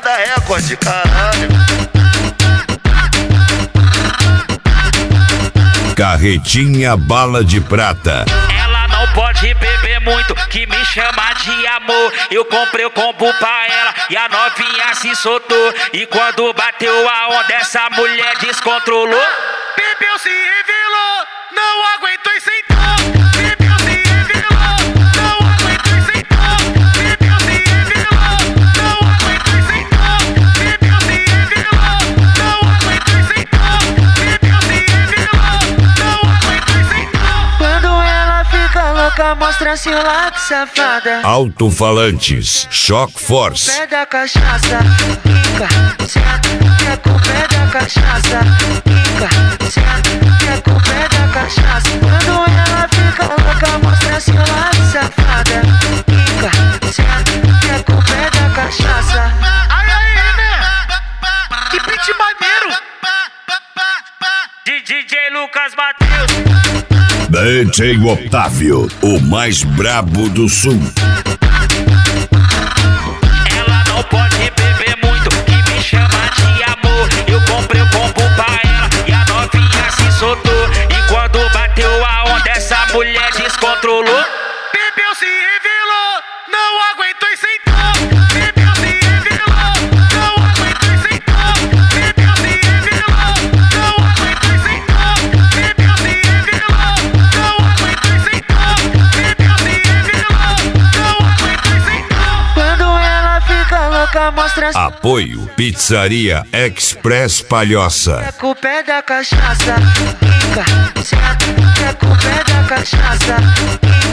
da Record, caralho. Carretinha Bala de Prata. Ela não pode beber muito, que me chama de amor. Eu comprei o combo pra ela e a novinha se soltou. E quando bateu a onda, essa mulher descontrolou. Bebeu, se revelou, não aguentou e sentou. Bebeu, se revelou, não aguentou e sentou. Bebeu, se revelou, não aguentou e sentou. Bebeu, se revelou, não aguentou e sentou. Bebeu, se revelou, não aguentou e sentou. Quando ela fica louca, mostra seu lado safada. Alto-falantes, Shock Force. Pé da cachaça, pica, senta, que é com o pé da cachaça. Pica, senta, que é com o pé da cachaça. Quando ela fica louca, mostra seu lado safada. Pica, senta, que é com o pé da cachaça. Ai, ai, né? Que beat maneiro. DJ Lucas Matheus. DJ Otávio, o mais brabo do sul. Ela não pode beber muito, que me chama de amor. Eu comprei o combo pra ela e a novinha se soltou. E quando bateu a onda, essa mulher descontrolou. Bebeu, se revelou, não aguentou e sentou. Bebeu, se revelou, não aguentou e sentou. Bebeu, se revelou, não aguentou e sentou. Bebeu, se revelou, não aguentou e sentou. Bebeu, se revelou, não aguentou e sentou. Quando ela fica louca, mostra seu Apoio Pizzaria Express Palhoça. é com o pé da cachaça. Pica, senta, que é com o pé da cachaça. Pica,